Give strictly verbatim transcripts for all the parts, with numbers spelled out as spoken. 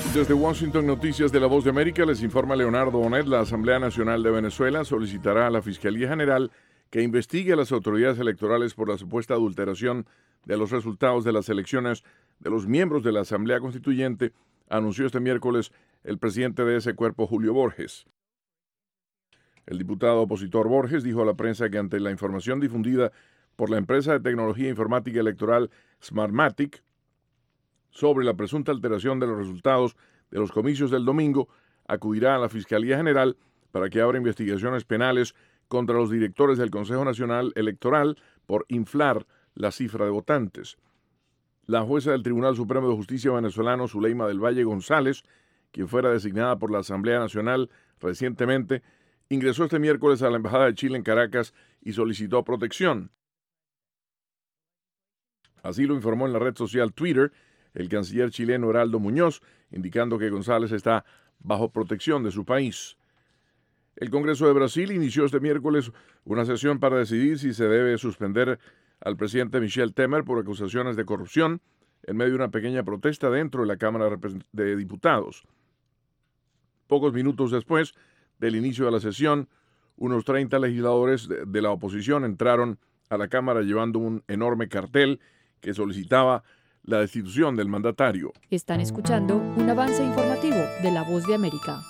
Desde Washington, Noticias de la Voz de América, les informa Leonardo Bonet. La Asamblea Nacional de Venezuela solicitará a la Fiscalía General que investigue a las autoridades electorales por la supuesta adulteración de los resultados de las elecciones de los miembros de la Asamblea Constituyente, anunció este miércoles el presidente de ese cuerpo, Julio Borges. El diputado opositor Borges dijo a la prensa que ante la información difundida por la empresa de tecnología informática electoral Smartmatic sobre la presunta alteración de los resultados de los comicios del domingo, acudirá a la Fiscalía General para que abra investigaciones penales contra los directores del Consejo Nacional Electoral por inflar la cifra de votantes. La jueza del Tribunal Supremo de Justicia venezolano, Zuleima del Valle González, quien fuera designada por la Asamblea Nacional recientemente, ingresó este miércoles a la Embajada de Chile en Caracas y solicitó protección. Así lo informó en la red social Twitter el canciller chileno Heraldo Muñoz, indicando que González está bajo protección de su país. El Congreso de Brasil inició este miércoles una sesión para decidir si se debe suspender al presidente Michel Temer por acusaciones de corrupción en medio de una pequeña protesta dentro de la Cámara de Diputados. Pocos minutos después del inicio de la sesión, unos treinta legisladores de, de la oposición entraron a la Cámara llevando un enorme cartel que solicitaba la destitución del mandatario. Están escuchando un avance informativo de La Voz de América.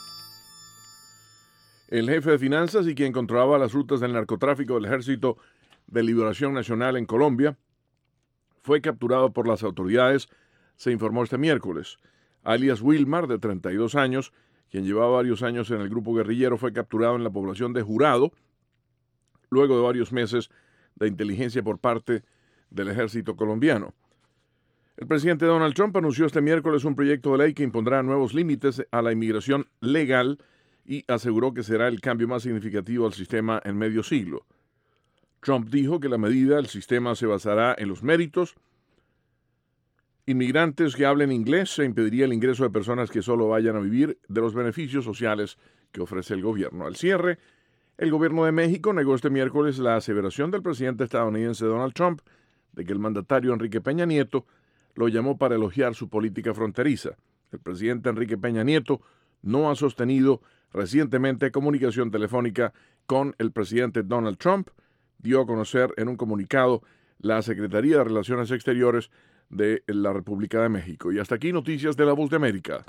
El jefe de finanzas y quien controlaba las rutas del narcotráfico del Ejército de Liberación Nacional en Colombia fue capturado por las autoridades, se informó este miércoles. Alias Wilmar, de treinta y dos años, quien llevaba varios años en el grupo guerrillero, fue capturado en la población de Jurado luego de varios meses de inteligencia por parte del ejército colombiano. El presidente Donald Trump anunció este miércoles un proyecto de ley que impondrá nuevos límites a la inmigración legal y aseguró que será el cambio más significativo al sistema en medio siglo. Trump dijo que la medida, el sistema se basará en los méritos. Inmigrantes que hablen inglés se impediría el ingreso de personas que solo vayan a vivir de los beneficios sociales que ofrece el gobierno. Al cierre, el gobierno de México negó este miércoles la aseveración del presidente estadounidense Donald Trump de que el mandatario Enrique Peña Nieto lo llamó para elogiar su política fronteriza. El presidente Enrique Peña Nieto no ha sostenido recientemente comunicación telefónica con el presidente Donald Trump, dio a conocer en un comunicado la Secretaría de Relaciones Exteriores de la República de México. Y hasta aquí Noticias de la Voz de América.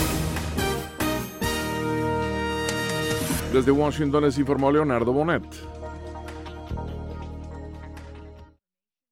Desde Washington les informó Leonardo Bonet.